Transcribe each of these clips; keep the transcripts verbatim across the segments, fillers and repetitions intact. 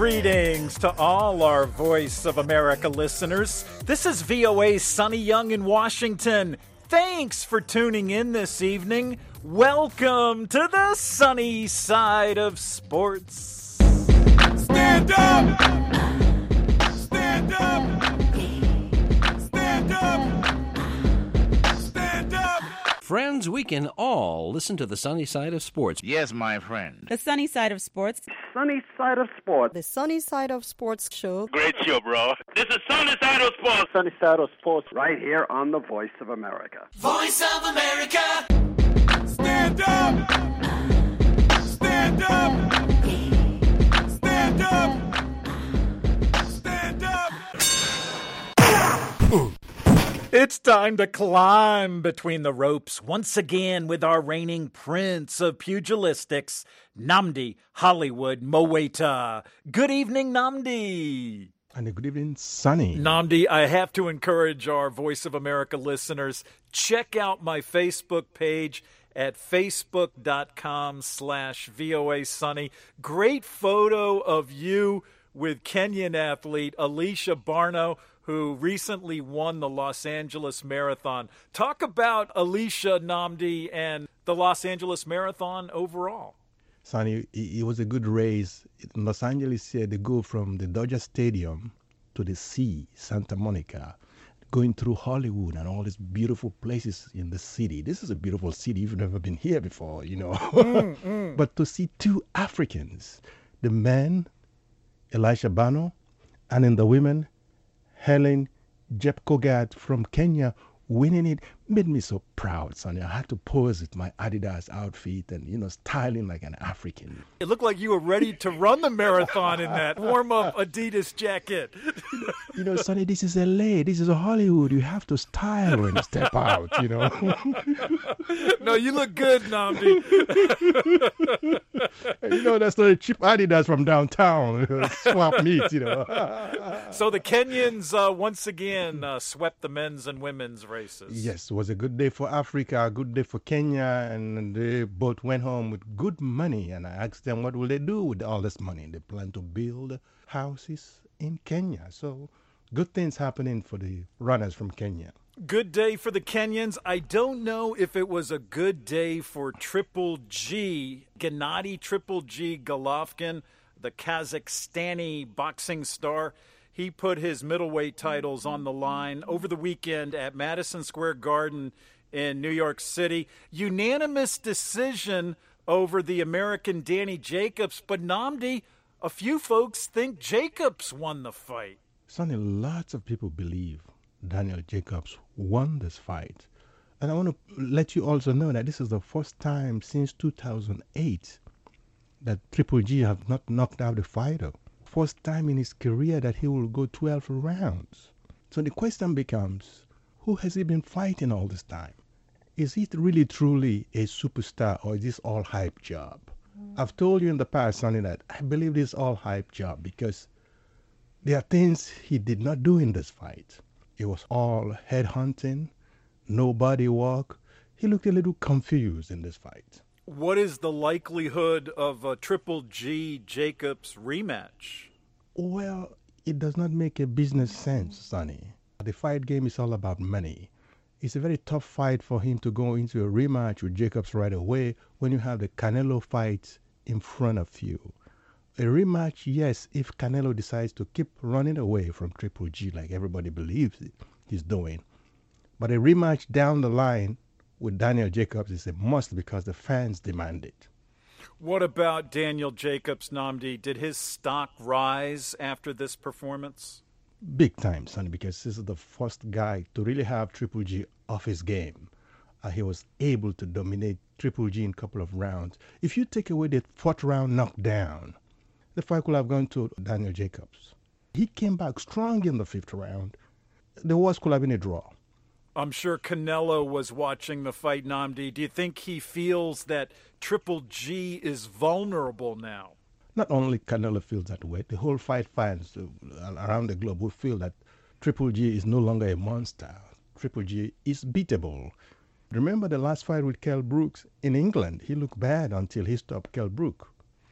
Greetings to all our Voice of America listeners. This is V O A's Sonny Young in Washington. Thanks for tuning in this evening. Welcome to the sunny side of sports. Stand up! Stand up! Stand up! Stand up! Friends, we can all listen to the sunny side of sports. Yes, my friend. The sunny side of sports. Sunny side of sports. The Sunny Side of Sports show. Great show, bro. This is Sunny Side of Sports. Sunny side of sports right here on the Voice of America. Voice of America! Stand up! Stand up! Stand up! Stand up! It's time to climb between the ropes once again with our reigning prince of pugilistics, Nnamdi Hollywood Moweta. Good evening, Nnamdi. And a good evening, Sonny. Nnamdi, I have to encourage our Voice of America listeners, check out my Facebook page at facebook.com slash VOA Sonny. Great photo of you with Kenyan athlete Alicia Barno, who recently won the Los Angeles Marathon. Talk about Alicia, Nnamdi, and the Los Angeles Marathon overall. Sonny, it, it was a good race. In Los Angeles here, they go from the Dodger Stadium to the sea, Santa Monica, going through Hollywood and all these beautiful places in the city. This is a beautiful city. You've never been here before, you know. Mm, mm. But to see two Africans, the men, Elisha Bano, and in the women, Helen Jepkogat from Kenya, winning it, made me so proud, Sonny. I had to pose with my Adidas outfit and, you know, styling like an African. It looked like you were ready to run the marathon in that warm-up Adidas jacket. You know, Sonny, this is L A. This is Hollywood. You have to style when you step out, you know. No, you look good, Nnamdi. You know, that's not a cheap Adidas from downtown. Swap meet, you know. So the Kenyans uh, once again uh, swept the men's and women's races. Yes, it was a good day for Africa, a good day for Kenya, and they both went home with good money. And I asked them, what will they do with all this money? They plan to build houses in Kenya. So good things happening for the runners from Kenya. Good day for the Kenyans. I don't know if it was a good day for Triple G, Gennady Triple G Golovkin, the Kazakhstani boxing star. He put his middleweight titles on the line over the weekend at Madison Square Garden in New York City. Unanimous decision over the American Danny Jacobs. But Nnamdi, a few folks think Jacobs won the fight. Sonny, lots of people believe Daniel Jacobs won this fight. And I want to let you also know that this is the first time since two thousand eight that Triple G have not knocked out a fighter. First time in his career that he will go twelve rounds. So the question becomes, who has he been fighting all this time? Is he really truly a superstar, or is this all hype job? Mm. I've told you in the past, Sonny, that I believe this is all hype job because there are things he did not do in this fight. It was all head hunting, no body work. He looked a little confused in this fight. What is the likelihood of a Triple G Jacobs rematch? Well, it does not make a business sense, Sonny. The fight game is all about money. It's a very tough fight for him to go into a rematch with Jacobs right away when you have the Canelo fight in front of you. A rematch, yes, if Canelo decides to keep running away from Triple G like everybody believes he's doing. But a rematch down the line with Daniel Jacobs is a must because the fans demand it. What about Daniel Jacobs, Nnamdi? Did his stock rise after this performance? Big time, Sonny, because this is the first guy to really have Triple G off his game. Uh, he was able to dominate Triple G in a couple of rounds. If you take away the fourth round knockdown, the fight could have gone to Daniel Jacobs. He came back strong in the fifth round. The worst could have been a draw. I'm sure Canelo was watching the fight, Nnamdi. Do you think he feels that Triple G is vulnerable now? Not only Canelo feels that way, the whole fight fans around the globe will feel that Triple G is no longer a monster. Triple G is beatable. Remember the last fight with Kell Brooks in England? He looked bad until he stopped Kell Brook.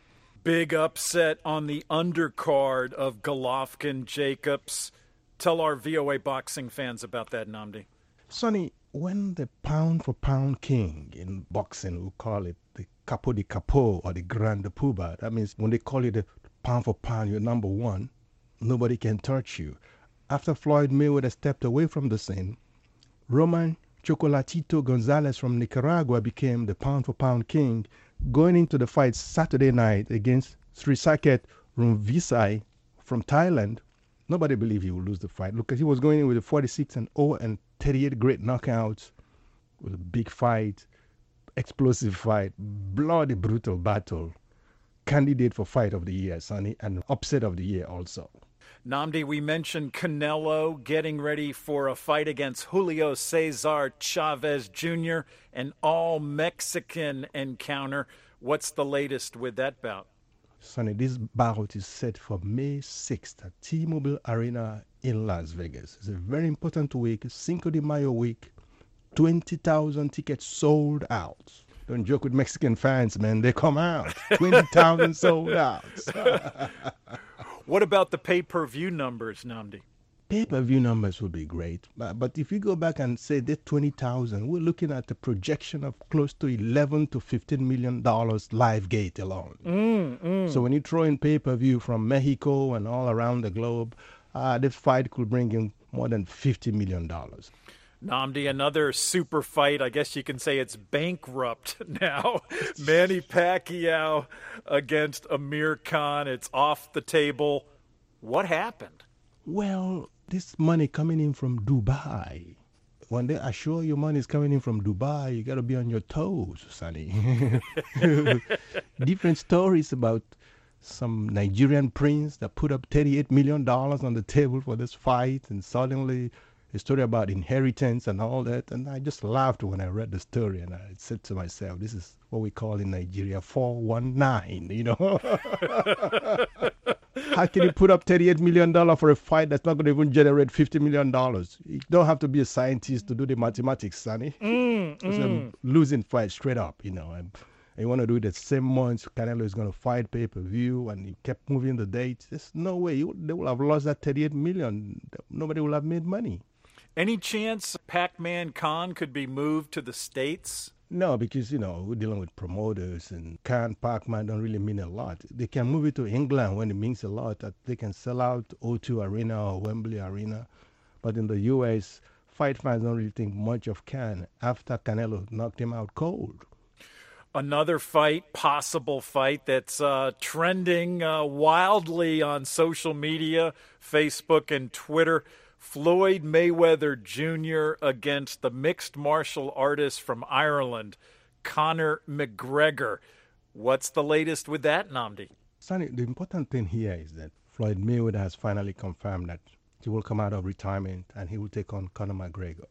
Big upset on the undercard of Golovkin-Jacobs. Tell our V O A boxing fans about that, Nnamdi. Sonny, when the pound-for-pound king in boxing, we call it the Capo di Capo or the Grande Poobah, that means when they call you the pound-for-pound, you're number one, nobody can touch you. After Floyd Mayweather stepped away from the scene, Roman Chocolatito Gonzalez from Nicaragua became the pound-for-pound king, going into the fight Saturday night against Srisaket Rumvisai from Thailand. Nobody believed he would lose the fight. Look, he was going in with a forty-six and oh and thirty-eight great knockouts. It was a big fight, explosive fight, bloody, brutal battle. Candidate for fight of the year, Sonny, and upset of the year also. Nnamdi, we mentioned Canelo getting ready for a fight against Julio Cesar Chavez Junior, an all-Mexican encounter. What's the latest with that bout? Sonny, this bout is set for May sixth at T-Mobile Arena in Las Vegas. It's a very important week, Cinco de Mayo week. twenty thousand tickets sold out. Don't joke with Mexican fans, man. They come out. twenty thousand sold out. What about the pay-per-view numbers, Nnamdi? Pay-per-view numbers would be great. But, but if you go back and say that twenty thousand, we're looking at a projection of close to eleven to fifteen million dollars live gate alone. Mm, mm. So when you throw in pay-per-view from Mexico and all around the globe, uh, this fight could bring in more than fifty million dollars. Nnamdi, another super fight. I guess you can say it's bankrupt now. Manny Pacquiao against Amir Khan. It's off the table. What happened? Well, this money coming in from Dubai. When they assure you money is coming in from Dubai, you got to be on your toes, Sonny. Different stories about some Nigerian prince that put up thirty-eight million dollars on the table for this fight, and suddenly a story about inheritance and all that. And I just laughed when I read the story, and I said to myself, this is what we call in Nigeria four one nine, you know. How can you put up thirty-eight million dollars for a fight that's not going to even generate fifty million dollars? You don't have to be a scientist to do the mathematics, Sonny. Mm, It's mm. a losing fight straight up, you know. And you want to do it the same month Canelo is going to fight pay-per-view, and he kept moving the dates. There's no way. You, they will have lost that thirty-eight million dollars. Nobody will have made money. Any chance Pac-Man Khan could be moved to the States? No, because, you know, we're dealing with promoters, and Khan, Pac-Man don't really mean a lot. They can move it to England when it means a lot. That they can sell out O two Arena or Wembley Arena. But in the U S, fight fans don't really think much of Khan after Canelo knocked him out cold. Another fight, possible fight, that's uh, trending uh, wildly on social media, Facebook and Twitter. Floyd Mayweather Junior against the mixed martial artist from Ireland, Conor McGregor. What's the latest with that, Nnamdi? Sonny, the important thing here is that Floyd Mayweather has finally confirmed that he will come out of retirement and he will take on Conor McGregor.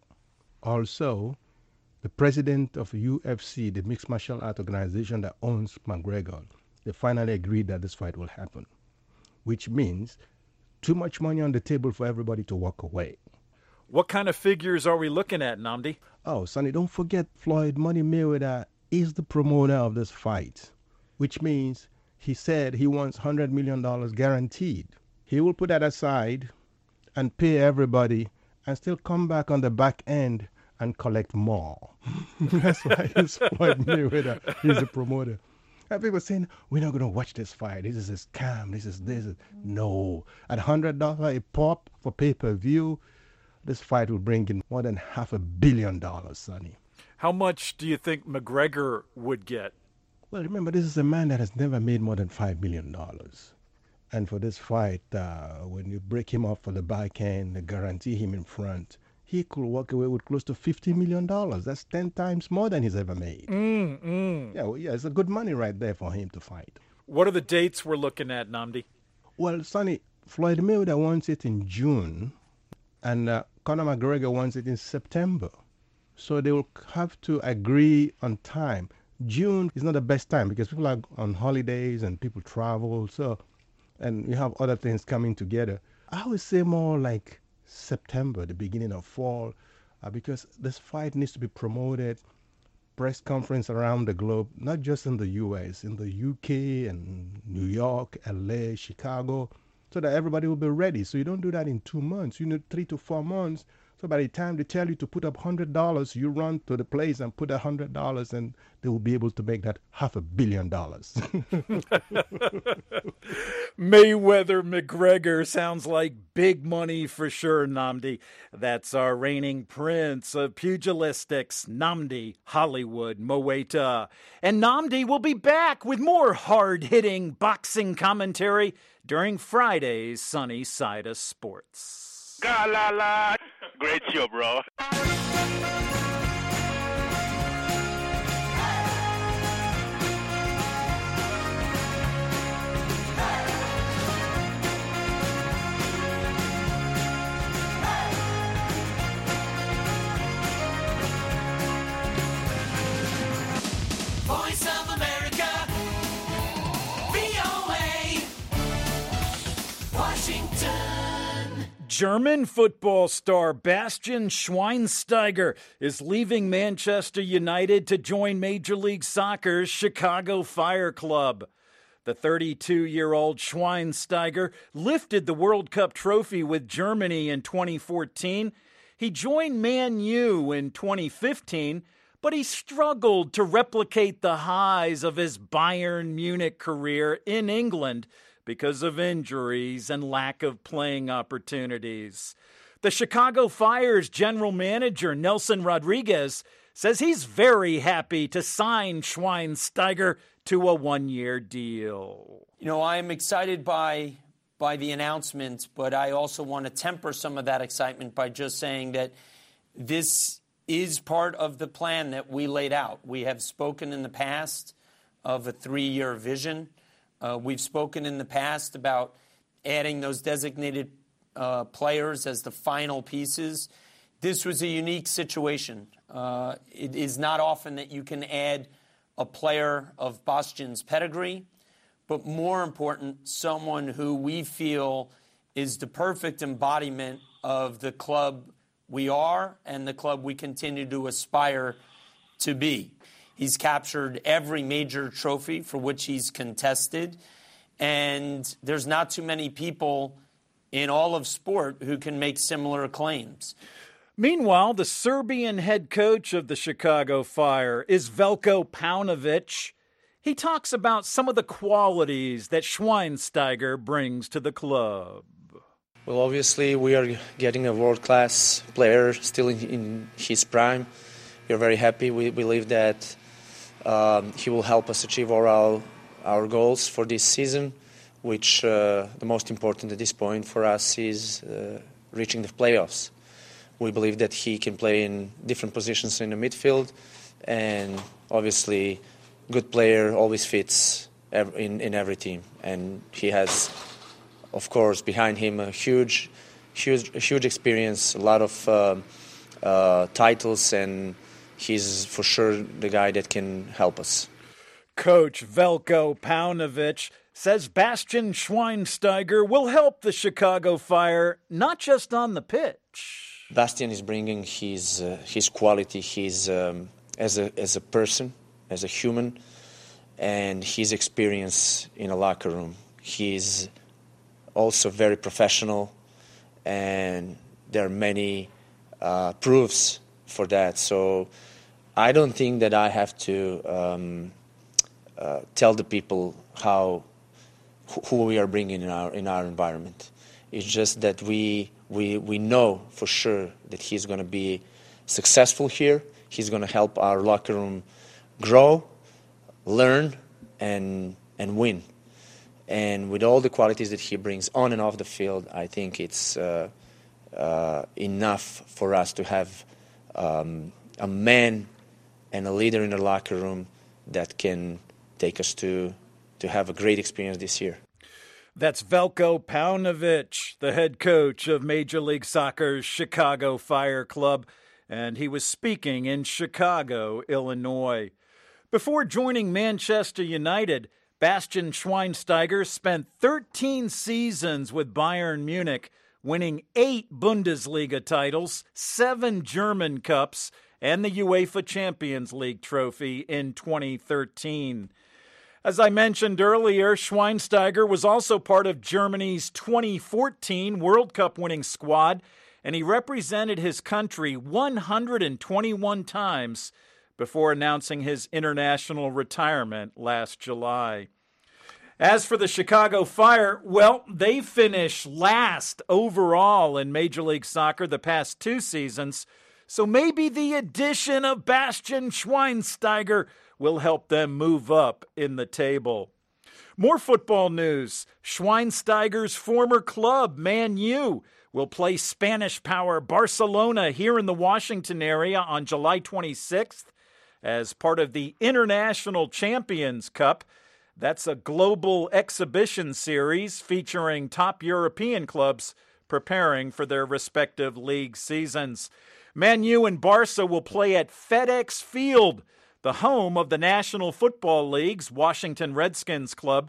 Also, the president of U F C, the mixed martial art organization that owns McGregor, they finally agreed that this fight will happen, which means too much money on the table for everybody to walk away. What kind of figures are we looking at, Nnamdi? Oh, Sonny, don't forget Floyd Money Mayweather is the promoter of this fight, which means he said he wants one hundred million dollars guaranteed. He will put that aside and pay everybody and still come back on the back end and collect more. That's why it's Floyd Mayweather. He's the promoter. And people saying, we're not going to watch this fight. This is a scam. This is this. No. At one hundred dollars a pop for pay-per-view, this fight will bring in more than half a billion dollars, Sonny. How much do you think McGregor would get? Well, remember, this is a man that has never made more than five million dollars. And for this fight, uh, when you break him off for the back end, guarantee him in front, he could walk away with close to fifty million dollars. That's ten times more than he's ever made. Mm, mm. Yeah, well, yeah, it's a good money right there for him to fight. What are the dates we're looking at, Nnamdi? Well, Sonny, Floyd Mayweather wants it in June, and uh, Conor McGregor wants it in September. So they will have to agree on time. June is not the best time because people are on holidays and people travel, so and you have other things coming together. I would say more like September, the beginning of fall, uh, because this fight needs to be promoted press conference around the globe, not just in the U S, in the U K and New York, L A, Chicago, so that everybody will be ready. So you don't do that in two months. You need three to four months. So by the time they tell you to put up one hundred dollars, you run to the place and put one hundred dollars, and they will be able to make that half a billion dollars. Mayweather McGregor sounds like big money for sure, Nnamdi. That's our reigning prince of pugilistics, Nnamdi Hollywood Moeta. And Nnamdi will be back with more hard-hitting boxing commentary during Friday's Sunny Side of Sports. Ga la la. Great show, bro. Voice of America, V O A, Washington. German football star Bastian Schweinsteiger is leaving Manchester United to join Major League Soccer's Chicago Fire Club. The thirty-two-year-old Schweinsteiger lifted the World Cup trophy with Germany in twenty fourteen. He joined Man U in twenty fifteen, but he struggled to replicate the highs of his Bayern Munich career in England because of injuries and lack of playing opportunities. The Chicago Fire's general manager, Nelson Rodriguez, says he's very happy to sign Schweinsteiger to a one-year deal. You know, I'm excited by by the announcement, but I also want to temper some of that excitement by just saying that this is part of the plan that we laid out. We have spoken in the past of a three-year vision. Uh, we've spoken in the past about adding those designated uh, players as the final pieces. This was a unique situation. Uh, it is not often that you can add a player of Bastian's pedigree, but more important, someone who we feel is the perfect embodiment of the club we are and the club we continue to aspire to be. He's captured every major trophy for which he's contested, and there's not too many people in all of sport who can make similar claims. Meanwhile, the Serbian head coach of the Chicago Fire is Veljko Paunovic. He talks about some of the qualities that Schweinsteiger brings to the club. Well, obviously, we are getting a world-class player still in, in his prime. We're very happy. We believe that um, he will help us achieve all our, our goals for this season, which uh, the most important at this point for us is uh, reaching the playoffs. We believe that he can play in different positions in the midfield, and obviously, good player always fits in, in every team. And he has, of course, behind him a huge, huge, huge experience, a lot of uh, uh, titles, and he's for sure the guy that can help us. Coach Veljko Paunovic says Bastian Schweinsteiger will help the Chicago Fire not just on the pitch. Bastian is bringing his uh, his quality, his um, as a as a person, as a human, and his experience in a locker room. He's also very professional, and there are many uh, proofs for that. So I don't think that I have to um, uh, tell the people how who we are bringing in our in our environment. It's just that we we we know for sure that he's going to be successful here. He's going to help our locker room grow, learn, and and win. And with all the qualities that he brings on and off the field, I think it's uh, uh, enough for us to have um, a man and a leader in the locker room that can take us to to have a great experience this year. That's Veljko Paunovic, the head coach of Major League Soccer's Chicago Fire Club, and he was speaking in Chicago, Illinois. Before joining Manchester United, Bastian Schweinsteiger spent thirteen seasons with Bayern Munich, winning eight Bundesliga titles, seven German Cups, and the UEFA Champions League trophy in twenty thirteen. As I mentioned earlier, Schweinsteiger was also part of Germany's twenty fourteen World Cup winning squad, and he represented his country one hundred twenty-one times before announcing his international retirement last July. As for the Chicago Fire, well, they finished last overall in Major League Soccer the past two seasons, so maybe the addition of Bastian Schweinsteiger will help them move up in the table. More football news. Schweinsteiger's former club, Man U, will play Spanish power Barcelona here in the Washington area on July twenty-sixth as part of the International Champions Cup. That's a global exhibition series featuring top European clubs preparing for their respective league seasons. Man U and Barca will play at FedEx Field, the home of the National Football League's Washington Redskins club.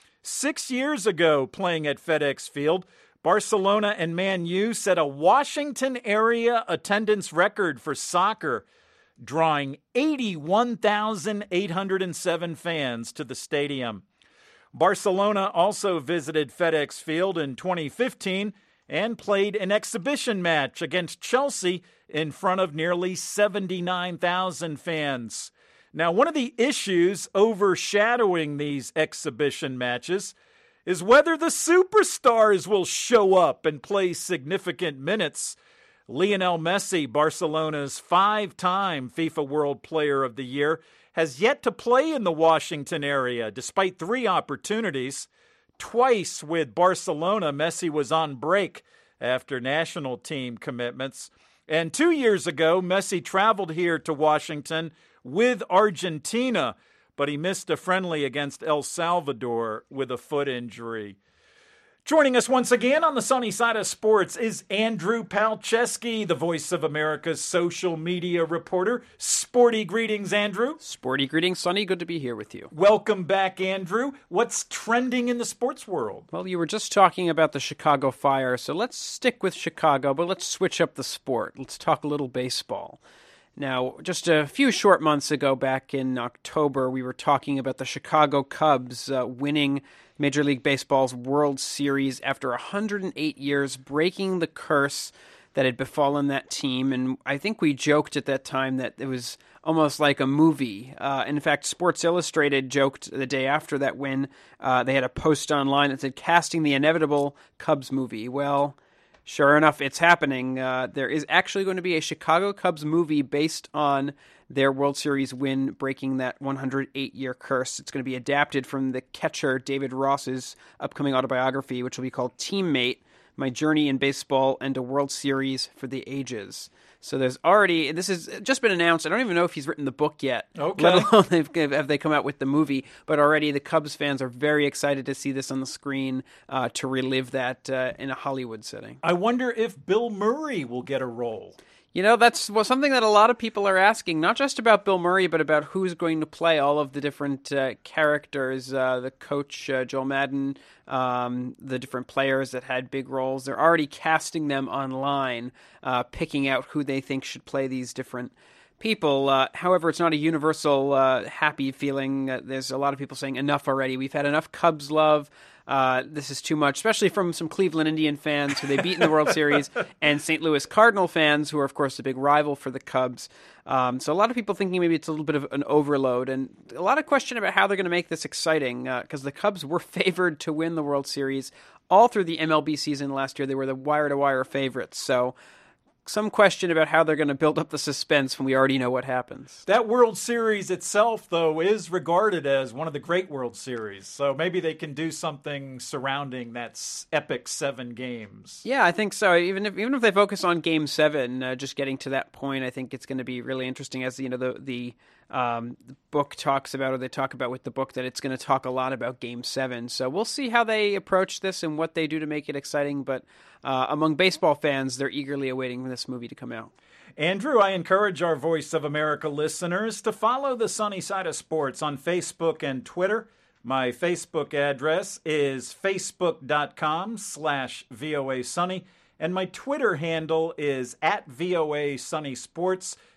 Six years ago, playing at FedEx Field, Barcelona and Man U set a Washington area attendance record for soccer, drawing eighty-one thousand eight hundred seven fans to the stadium. Barcelona also visited FedEx Field in twenty fifteen and played an exhibition match against Chelsea in front of nearly seventy-nine thousand fans. Now, one of the issues overshadowing these exhibition matches is whether the superstars will show up and play significant minutes. Lionel Messi, Barcelona's five-time FIFA World Player of the Year, has yet to play in the Washington area, despite three opportunities. Twice with Barcelona, Messi was on break after national team commitments. And two years ago, Messi traveled here to Washington with Argentina, but he missed a friendly against El Salvador with a foot injury. Joining us once again on the sunny side of sports is Andrew Palczewski, the Voice of America's social media reporter. Sporty greetings, Andrew. Sporty greetings, Sonny. Good to be here with you. Welcome back, Andrew. What's trending in the sports world? Well, you were just talking about the Chicago Fire, so let's stick with Chicago, but let's switch up the sport. Let's talk a little baseball. Now, just a few short months ago, back in October, we were talking about the Chicago Cubs uh, winning Major League Baseball's World Series after one hundred eight years, breaking the curse that had befallen that team. And I think we joked at that time that it was almost like a movie. Uh, in fact, Sports Illustrated joked the day after that win. Uh, they had a post online that said, "Casting the inevitable Cubs movie." Well, sure enough, it's happening. Uh, there is actually going to be a Chicago Cubs movie based on their World Series win, breaking that one hundred eight year curse. It's going to be adapted from the catcher David Ross's upcoming autobiography, which will be called Teammate, My Journey in Baseball and a World Series for the Ages. So there's already, this has just been announced. I don't even know if he's written the book yet, okay. let alone they've, have they come out with the movie. But already the Cubs fans are very excited to see this on the screen, uh, to relive that uh, in a Hollywood setting. I wonder if Bill Murray will get a role. You know, that's well, something that a lot of people are asking, not just about Bill Murray, but about who's going to play all of the different uh, characters, uh, the coach, uh, Joel Madden, um, the different players that had big roles. They're already casting them online, uh, picking out who they think should play these different people. Uh, however, it's not a universal uh, happy feeling. Uh, there's a lot of people saying enough already. We've had enough Cubs love. Uh, this is too much, especially from some Cleveland Indian fans who they beat in the World Series, and Saint Louis Cardinal fans who are, of course, a big rival for the Cubs. Um, so a lot of people thinking maybe it's a little bit of an overload, and a lot of question about how they're going to make this exciting, because uh, the Cubs were favored to win the World Series all through the M L B season last year. They were the wire-to-wire favorites. So some question about how they're going to build up the suspense when we already know what happens. That World Series itself, though, is regarded as one of the great World Series. So maybe they can do something surrounding that epic seven games. Yeah, I think so. Even if even if they focus on Game Seven, uh, just getting to that point, I think it's going to be really interesting. As you know, the the, um, the book talks about, or they talk about with the book, that it's going to talk a lot about Game Seven. So we'll see how they approach this and what they do to make it exciting. But uh, among baseball fans, they're eagerly awaiting this movie to come out. Andrew, I encourage our Voice of America listeners to follow the Sunny Side of Sports on Facebook and Twitter. My Facebook address is facebook.com slash VOA Sunny, and my Twitter handle is at VOA Sunny Sports.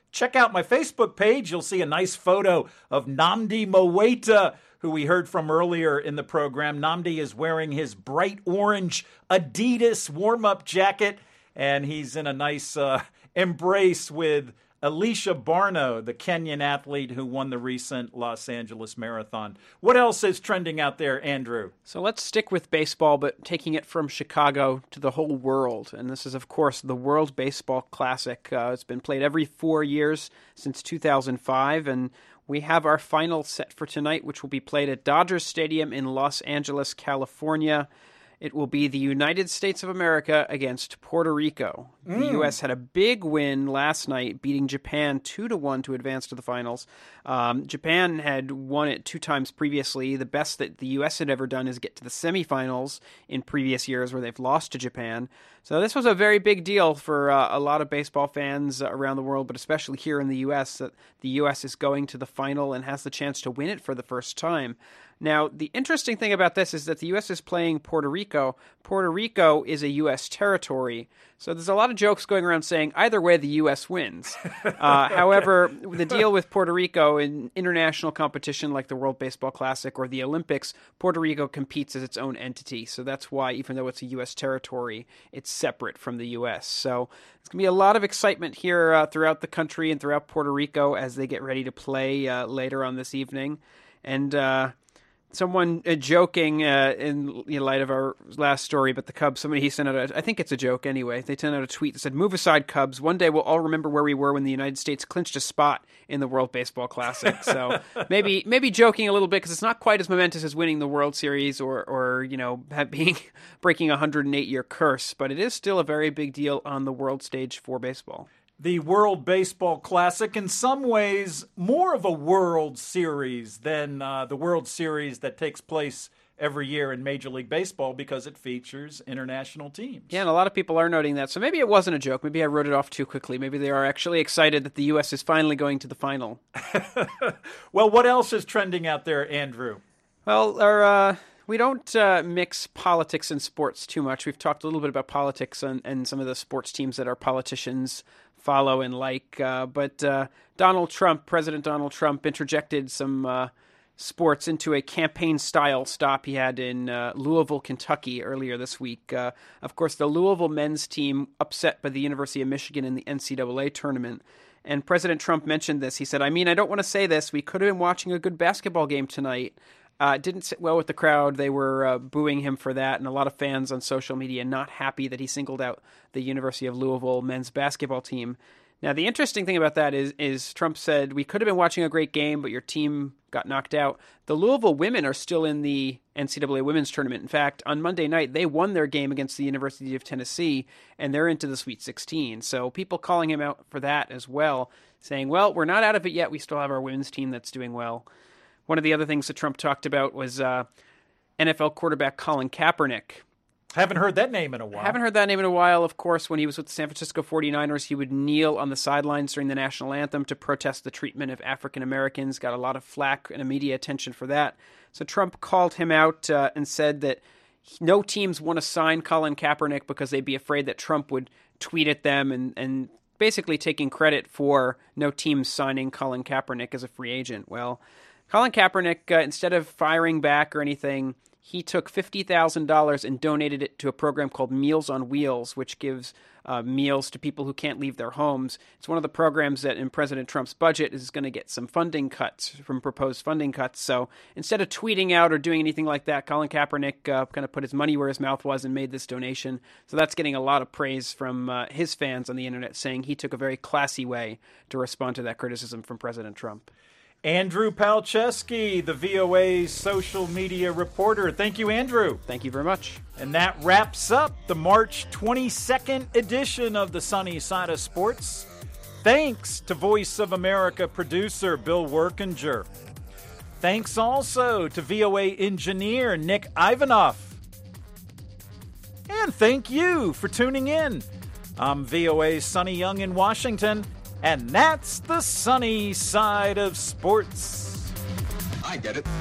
check out my Facebook page. You'll see a nice photo of Nnamdi Mowaita, who we heard from earlier in the program. Nnamdi is wearing his bright orange Adidas warm-up jacket, and he's in a nice uh, embrace with Alicia Barno, the Kenyan athlete who won the recent Los Angeles Marathon. What else is trending out there, Andrew? So let's stick with baseball, but taking it from Chicago to the whole world. And this is, of course, the World Baseball Classic. Uh, it's been played every four years since two thousand five, and we have our final set for tonight, which will be played at Dodger Stadium in Los Angeles, California. It will be the United States of America against Puerto Rico. Mm. The U S had a big win last night, beating Japan two to one to advance to the finals. Um, Japan had won it two times previously. The best that the U S had ever done is get to the semifinals in previous years where they've lost to Japan. So this was a very big deal for uh, a lot of baseball fans around the world, but especially here in the U S, that the U S is going to the final and has the chance to win it for the first time. Now, the interesting thing about this is that the U S is playing Puerto Rico. Puerto Rico is a U S territory, so there's a lot of jokes going around saying either way the U S wins. Uh, however, the deal with Puerto Rico in international competition like the World Baseball Classic or the Olympics, Puerto Rico competes as its own entity. So that's why, even though it's a U S territory, it's separate from the U S. So there's going to be a lot of excitement here uh, throughout the country and throughout Puerto Rico as they get ready to play uh, later on this evening. And uh, someone uh, joking uh, in, in light of our last story about the Cubs, somebody he sent out, a, I think it's a joke anyway, they sent out a tweet that said, "Move aside, Cubs. One day we'll all remember where we were when the United States clinched a spot in the World Baseball Classic." So maybe maybe joking a little bit because it's not quite as momentous as winning the World Series or, or you know, being breaking a one hundred eight year curse, but it is still a very big deal on the world stage for baseball. The World Baseball Classic, in some ways, more of a World Series than uh, the World Series that takes place every year in Major League Baseball because it features international teams. Yeah, and a lot of people are noting that. So maybe it wasn't a joke. Maybe I wrote it off too quickly. Maybe they are actually excited that the U S is finally going to the final. Well, what else is trending out there, Andrew? Well, our... Uh... We don't uh, mix politics and sports too much. We've talked a little bit about politics and, and some of the sports teams that our politicians follow and like. Uh, but uh, Donald Trump, President Donald Trump, interjected some uh, sports into a campaign-style stop he had in uh, Louisville, Kentucky earlier this week. Uh, of course, the Louisville men's team upset by the University of Michigan in the N C double A tournament. And President Trump mentioned this. He said, I mean, I don't want to say this. We could have been watching a good basketball game tonight. Uh, it didn't sit well with the crowd. They were uh, booing him for that, and a lot of fans on social media not happy that he singled out the University of Louisville men's basketball team. Now, the interesting thing about that is, is Trump said, we could have been watching a great game, but your team got knocked out. The Louisville women are still in the N C double A women's tournament. In fact, on Monday night, they won their game against the University of Tennessee, and they're into the Sweet sixteen. So people calling him out for that as well, saying, well, we're not out of it yet. We still have our women's team that's doing well. One of the other things that Trump talked about was uh, N F L quarterback Colin Kaepernick. Haven't heard that name in a while. Haven't heard that name in a while. Of course, when he was with the San Francisco forty-niners, he would kneel on the sidelines during the national anthem to protest the treatment of African Americans. Got a lot of flack and media attention for that. So Trump called him out uh, and said that no teams want to sign Colin Kaepernick because they'd be afraid that Trump would tweet at them and, and basically taking credit for no teams signing Colin Kaepernick as a free agent. Well, Colin Kaepernick, uh, instead of firing back or anything, he took fifty thousand dollars and donated it to a program called Meals on Wheels, which gives uh, meals to people who can't leave their homes. It's one of the programs that in President Trump's budget is going to get some funding cuts from proposed funding cuts. So instead of tweeting out or doing anything like that, Colin Kaepernick uh, kind of put his money where his mouth was and made this donation. So that's getting a lot of praise from uh, his fans on the internet, saying he took a very classy way to respond to that criticism from President Trump. Andrew Palczewski, the V O A's social media reporter. Thank you, Andrew. Thank you very much. And that wraps up the March twenty-second edition of the Sunny Side of Sports. Thanks to Voice of America producer Bill Workinger. Thanks also to V O A engineer Nick Ivanoff. And thank you for tuning in. I'm V O A's Sonny Young in Washington. And that's the Sunny Side of Sports. I get it.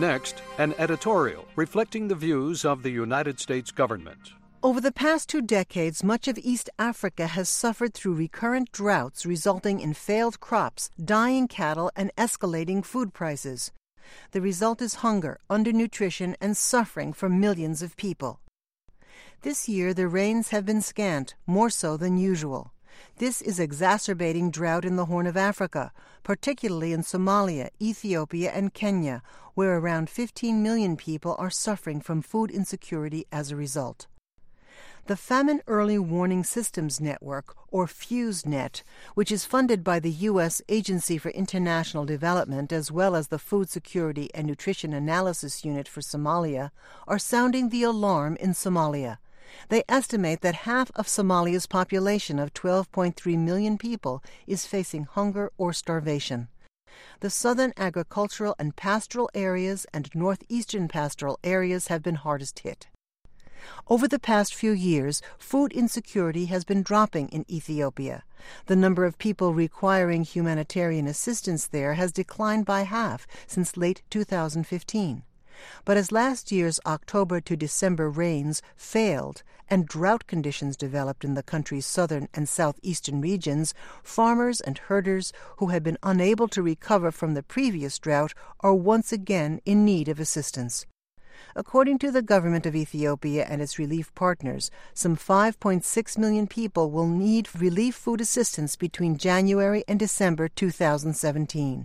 Next, an editorial reflecting the views of the United States government. Over the past two decades, much of East Africa has suffered through recurrent droughts resulting in failed crops, dying cattle, and escalating food prices. The result is hunger, undernutrition, and suffering for millions of people. This year, the rains have been scant, more so than usual. This is exacerbating drought in the Horn of Africa, particularly in Somalia, Ethiopia, and Kenya, where around fifteen million people are suffering from food insecurity as a result. The Famine Early Warning Systems Network, or FuseNet, which is funded by the U S Agency for International Development as well as the Food Security and Nutrition Analysis Unit for Somalia, are sounding the alarm in Somalia. They estimate that half of Somalia's population of twelve point three million people is facing hunger or starvation. The southern agricultural and pastoral areas and northeastern pastoral areas have been hardest hit. Over the past few years, food insecurity has been dropping in Ethiopia. The number of people requiring humanitarian assistance there has declined by half since late two thousand fifteen. But as last year's October to December rains failed and drought conditions developed in the country's southern and southeastern regions, farmers and herders who had been unable to recover from the previous drought are once again in need of assistance. According to the government of Ethiopia and its relief partners, some five point six million people will need relief food assistance between January and December two thousand seventeen.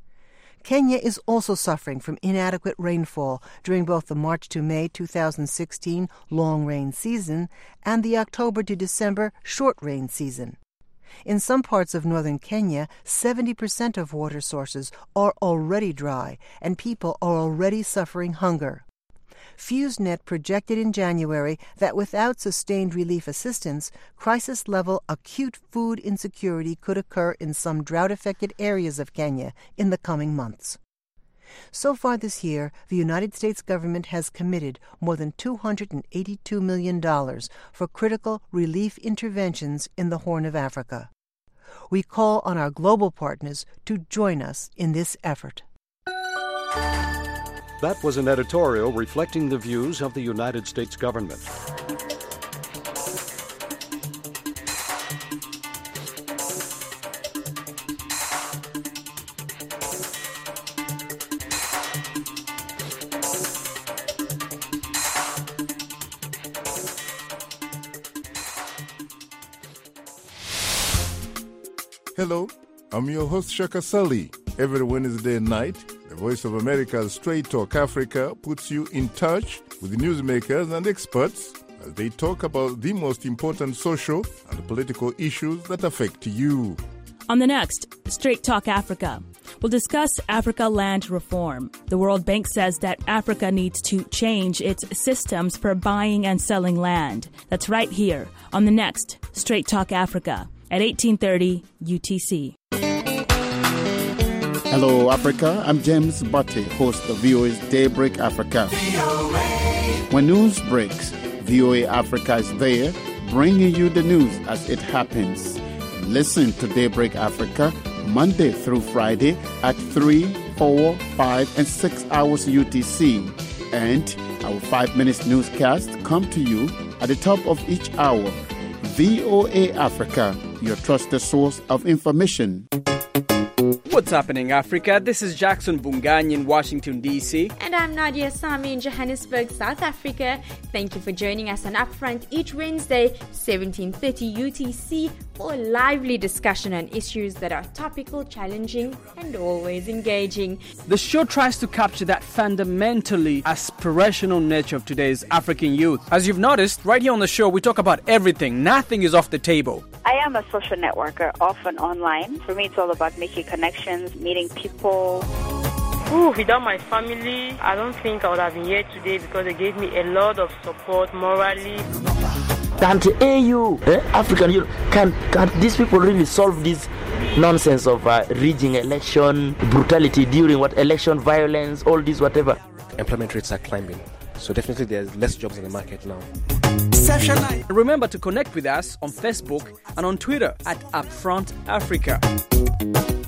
Kenya is also suffering from inadequate rainfall during both the March to May two thousand sixteen long rain season and the October to December short rain season. In some parts of northern Kenya, seventy percent of water sources are already dry and people are already suffering hunger. FuseNet projected in January that without sustained relief assistance, crisis-level acute food insecurity could occur in some drought-affected areas of Kenya in the coming months. So far this year, the United States government has committed more than two hundred eighty-two million dollars for critical relief interventions in the Horn of Africa. We call on our global partners to join us in this effort. That was an editorial reflecting the views of the United States government. Hello, I'm your host Shaka Sully. Every Wednesday night, the Voice of America's Straight Talk Africa puts you in touch with newsmakers and experts as they talk about the most important social and political issues that affect you. On the next Straight Talk Africa, we'll discuss Africa land reform. The World Bank says that Africa needs to change its systems for buying and selling land. That's right here on the next Straight Talk Africa at eighteen thirty U T C. Hello, Africa. I'm James Butte, host of V O A's Daybreak Africa. V O A. When news breaks, V O A Africa is there, bringing you the news as it happens. Listen to Daybreak Africa Monday through Friday at three, four, five, and six hours U T C. And our five minutes newscast come to you at the top of each hour. V O A Africa, your trusted source of information. What's happening, Africa? This is Jackson Bungany in Washington, D C. And I'm Nadia Sami in Johannesburg, South Africa. Thank you for joining us on Upfront each Wednesday, seventeen thirty U T C, for a lively discussion on issues that are topical, challenging, and always engaging. The show tries to capture that fundamentally aspirational nature of today's African youth. As you've noticed, right here on the show, we talk about everything. Nothing is off the table. I am a social networker, often online. For me, it's all about making connections, meeting people. Ooh, without my family, I don't think I would have been here today because they gave me a lot of support morally. And A U, eh, African Union, can, can these people really solve this nonsense of uh, rigging election, brutality during what election violence, all this whatever? Employment rates are climbing, so definitely there's less jobs in the market now. Remember to connect with us on Facebook and on Twitter at Upfront Africa.